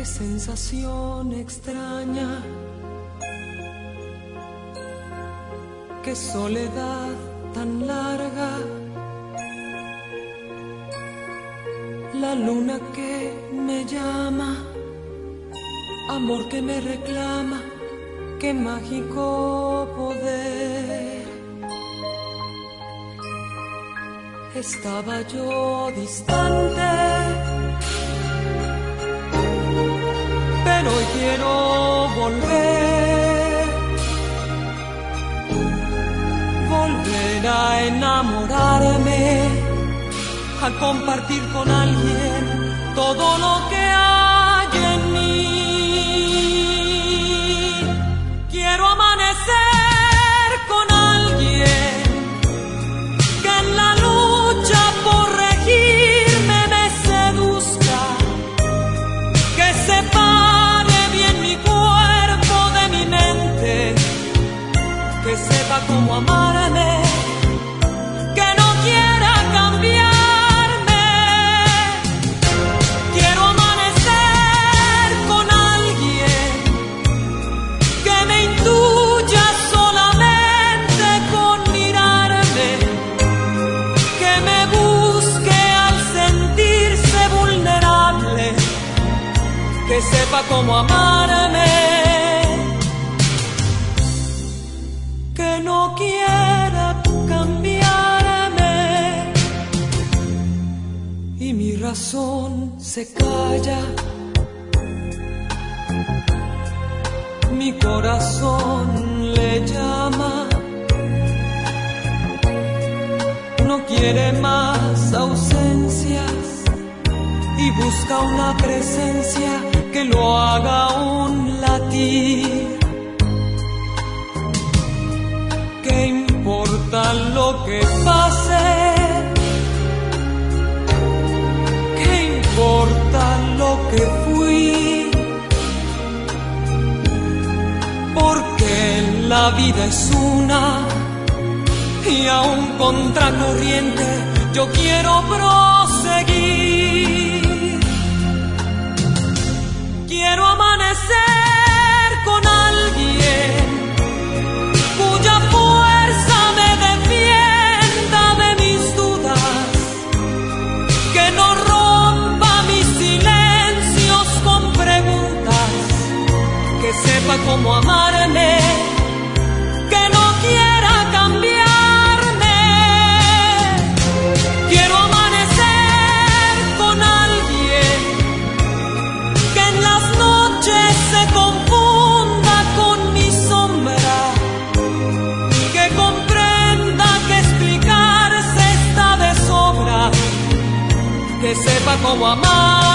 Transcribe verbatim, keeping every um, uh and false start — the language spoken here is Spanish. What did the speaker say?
Qué sensación extraña, qué soledad tan larga. La luna que me llama, amor que me reclama, qué mágico poder. Estaba yo distante, pero hoy quiero volver, volver a enamorarme, a compartir con alguien todo lo que hay en mí. Quiero amanecer con alguien que en la lucha por regirme me seduzca, que separe bien mi cuerpo de mi mente, que sepa cómo amarme, que no quiera cambiar. Que sepa cómo amarme, que no quiera cambiarme. Y mi razón se calla, mi corazón le llama, no quiere más ausencias y busca una presencia que lo haga un latir. ¿Qué importa lo que pase? ¿Qué importa lo que fui? Porque la vida es una y aún contracorriente yo quiero proseguir. Quiero amanecer con alguien cuya fuerza me defienda de mis dudas, que no rompa mis silencios con preguntas, que sepa cómo amarme, que no quiera cambiarme. Quiero amanecer con alguien que en las noches se confunda con mi sombra, que comprenda que explicarse está de sobra, que sepa cómo amar.